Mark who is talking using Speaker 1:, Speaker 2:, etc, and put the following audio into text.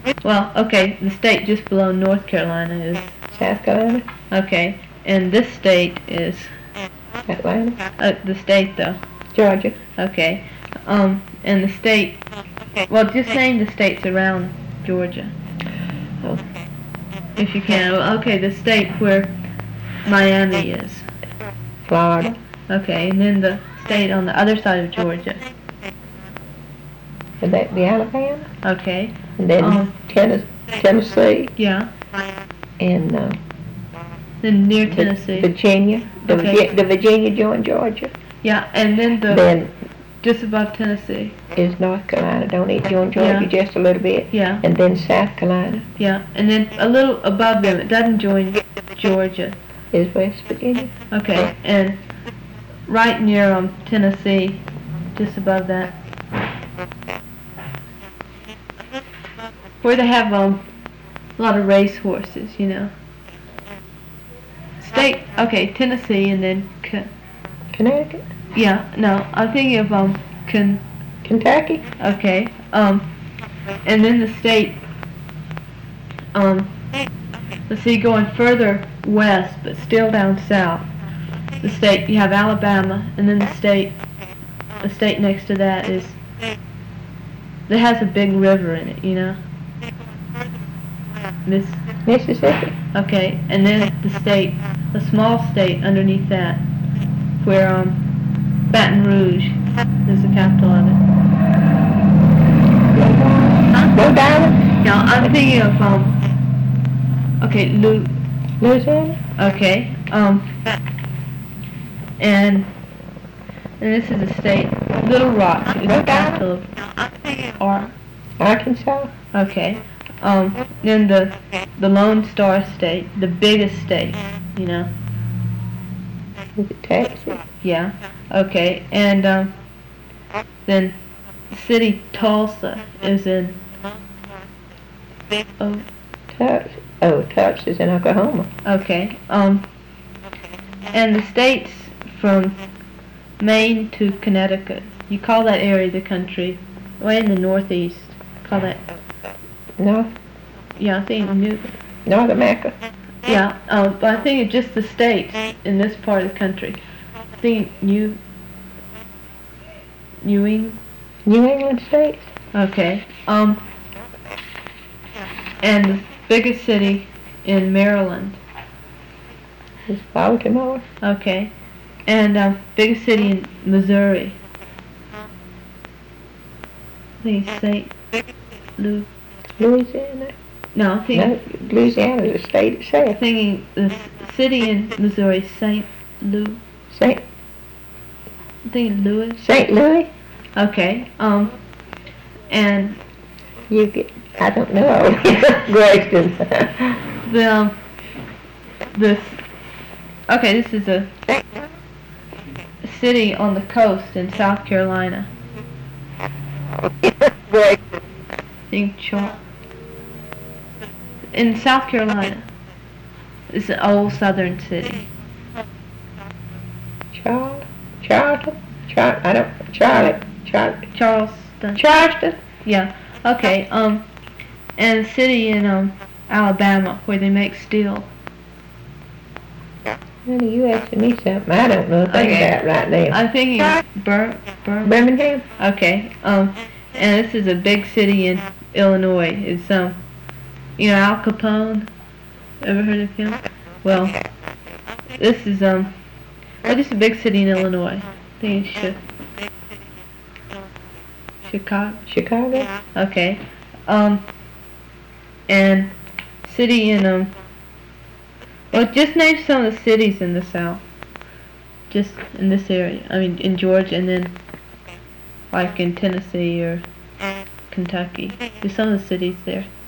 Speaker 1: Well, okay, the state just below North Carolina is
Speaker 2: South Carolina,
Speaker 1: okay, and this state is
Speaker 2: Atlanta,
Speaker 1: the state though.
Speaker 2: Georgia.
Speaker 1: Okay, and the state. Well, just name the states around Georgia,
Speaker 2: Oh,
Speaker 1: if you can. Well, okay, the state where Miami is.
Speaker 2: Florida,
Speaker 1: Okay, and then the state on the other side of Georgia.
Speaker 2: would that be Alabama?
Speaker 1: Okay.
Speaker 2: And then Tennessee,
Speaker 1: Yeah.
Speaker 2: and
Speaker 1: Then near Tennessee.
Speaker 2: Virginia.
Speaker 1: Okay.
Speaker 2: The Virginia joined Georgia.
Speaker 1: Yeah, and then
Speaker 2: Then
Speaker 1: just above Tennessee.
Speaker 2: is North Carolina. Don't it join Georgia just a little bit?
Speaker 1: Yeah.
Speaker 2: And then South Carolina
Speaker 1: Yeah, and then a little above them, it doesn't join Georgia.
Speaker 2: is West Virginia.
Speaker 1: Okay, and right near Tennessee, just above that, where they have a lot of race horses, you know. State, okay, Tennessee, and then
Speaker 2: Connecticut,
Speaker 1: yeah, no, I'm thinking of
Speaker 2: Kentucky,
Speaker 1: okay, and then the state, let's see, going further west, but still down south. The state, you have Alabama, and then the state next to that is, that has a big river in it, you know?
Speaker 2: Mississippi,
Speaker 1: Okay, and then the state, a small state underneath that, where, Baton Rouge is the capital of it.
Speaker 2: Rhode Island,
Speaker 1: Now, I'm thinking of, okay,
Speaker 2: Louisiana,
Speaker 1: okay, and this is a state, Little Rock is the capital of
Speaker 2: Arkansas,
Speaker 1: okay, then the Lone Star State, the biggest state, you know,
Speaker 2: is it Texas?
Speaker 1: yeah, okay, and, then the city Tulsa is in,
Speaker 2: Tulsa is in Oklahoma.
Speaker 1: okay, and the states from Maine to Connecticut, you call that area the country, way in the northeast, call that,
Speaker 2: North
Speaker 1: yeah, I think
Speaker 2: America.
Speaker 1: yeah, but I think it's just the states in this part of the country. I think New England.
Speaker 2: New England states.
Speaker 1: Okay. And the biggest city in Maryland.
Speaker 2: Is Baltimore.
Speaker 1: Okay. And biggest city in Missouri. I think it's St.
Speaker 2: Louisiana.
Speaker 1: No, I think
Speaker 2: No, Louisiana is a state itself.
Speaker 1: thinking the city in Missouri, St. Louis.
Speaker 2: St.
Speaker 1: I think Louis.
Speaker 2: St. Louis.
Speaker 1: Okay. And
Speaker 2: You get. I don't know. Question.
Speaker 1: this. Okay, this is a city on the coast in South Carolina. I think in South Carolina. It's an old southern city.
Speaker 2: Charleston.
Speaker 1: Charleston.
Speaker 2: Charleston.
Speaker 1: Yeah. Okay. And a city in Alabama where they make steel.
Speaker 2: Honey, you asking me something I don't know anything
Speaker 1: Okay.
Speaker 2: about right now.
Speaker 1: I'm thinking
Speaker 2: Birmingham.
Speaker 1: Okay. And this is a big city in Illinois. It's you know Al Capone. Ever heard of him? Well, this is just a big city in Illinois. I think it's
Speaker 2: Chicago.
Speaker 1: Okay. And city in well, just name some of the cities in the South. Just in this area. I mean, in Georgia, and then like in Tennessee or Kentucky. Just some of the cities there.